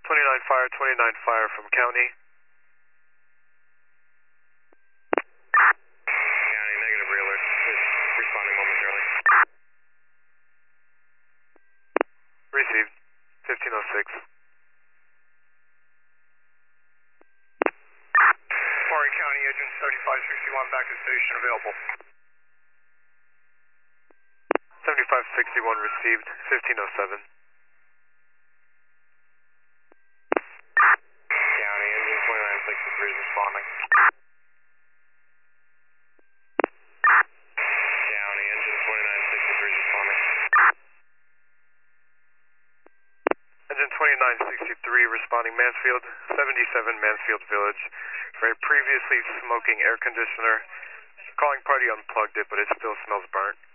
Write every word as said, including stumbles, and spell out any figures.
twenty-nine fire, twenty-nine fire from county. County, negative realert. Just responding momentarily. Received. fifteen oh six. Horry County, agent seventy-five sixty-one back to station available. seventy-five sixty-one received. fifteen oh seven. County, engine twenty-nine sixty-three is responding. County, engine twenty-nine sixty-three is responding. Engine twenty-nine sixty-three responding Mansfield, seventy-seven Mansfield Village for a previously smoking air conditioner. Calling party unplugged it, but it still smells burnt.